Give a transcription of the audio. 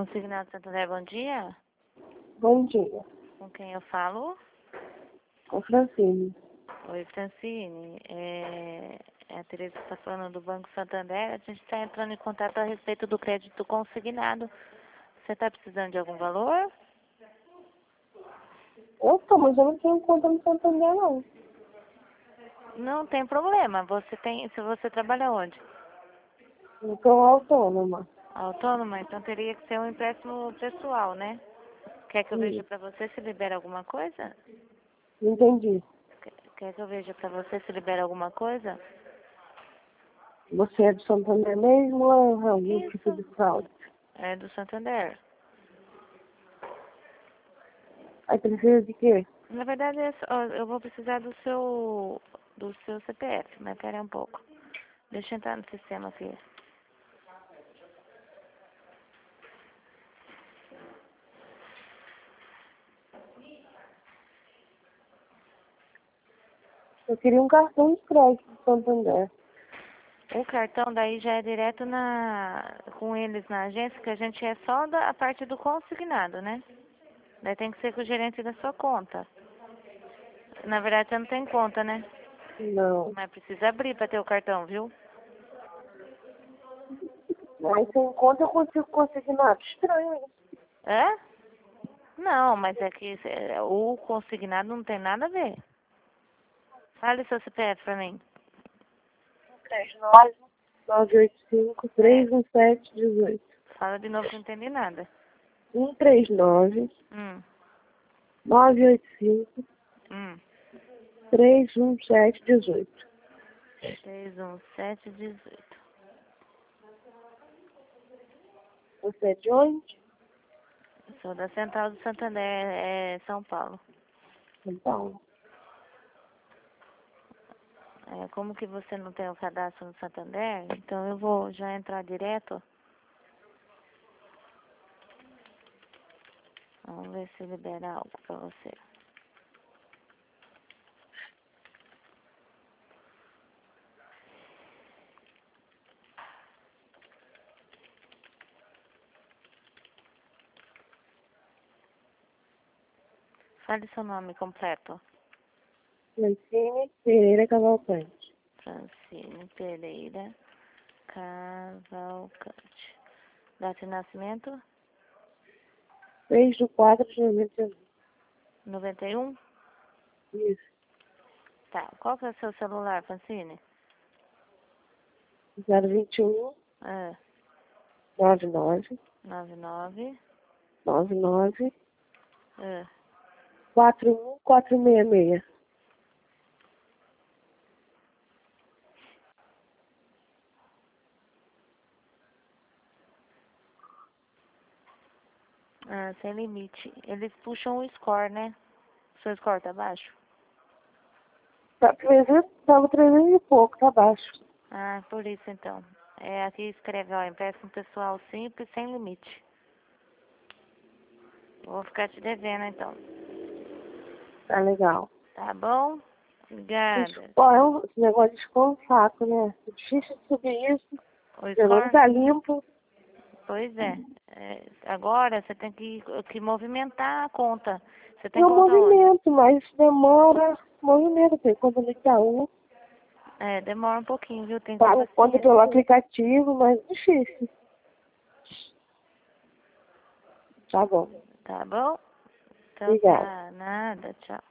Consignado Santander, bom dia. Bom dia, Com quem eu falo? com Francine. Oi, Francine. É a Tereza que está falando do Banco Santander. A gente está entrando em contato a respeito do crédito consignado. Você está precisando de algum valor? Eu tô, mas eu não tenho conta no Santander, não. Não tem problema. Se você trabalha onde? Eu sou autônoma. Autônoma, então teria que ser um empréstimo pessoal, né? Quer que eu veja Sim, para você se libera alguma coisa? não entendi. Quer que eu veja para você se libera alguma coisa? Você é do Santander mesmo ou é algum tipo de Isso. fraude? É do Santander. Aí precisa de quê? Na verdade, eu vou precisar do seu CPF, mas pera um pouco. Deixa eu entrar no sistema aqui. Eu queria um cartão de crédito do Santander. O cartão daí já é direto com eles na agência, que a gente é só a parte do consignado, né? Daí tem que ser com o gerente da sua conta. Na verdade, você não tem conta, né? Não. Mas precisa abrir para ter o cartão, viu? Aí sem conta eu consigo consignado. Estranho isso. É? Não, mas é que o consignado não tem nada a ver. Fale seu CPF pra mim. 39 É, 985 317 fala de novo que eu não entendi nada. 139 Hum, 985 hum. 317 18. 31718. Você é de onde? Sou da Central do Santander, São Paulo. São Paulo. Como que você não tem o cadastro no Santander, então eu vou já entrar direto. Vamos ver se libera algo pra você. Fale seu nome completo. Francine Pereira Cavalcante. Francine Pereira Cavalcante. Data de nascimento? 3/4/91. 91? Isso. Tá. Qual que é o seu celular, Francine? 021 Ah, 99 99. 99 Ah. 41466. Sem limite. Eles puxam o score, né? Seu score tá baixo? Tá 300, tava 300 e pouco, tá baixo. Por isso então. Aqui escreve, ó, empréstimo pessoal simples, sem limite. Vou ficar te devendo então. Tá legal. Tá bom? Obrigada. Ó, esse negócio de escola é um saco, né? É difícil de subir isso. O Meu nome score? tá limpo. Pois é. Agora você tem que movimentar a conta. Você tem Eu conta onde? movimento, mas demora. Movimento, tem conta no Itaú. Demora um pouquinho, viu? Tem que ter Pago conta paciência. pelo aplicativo, mas é difícil. Tá bom. Tá bom? Então Obrigada. tá. Nada. Tchau.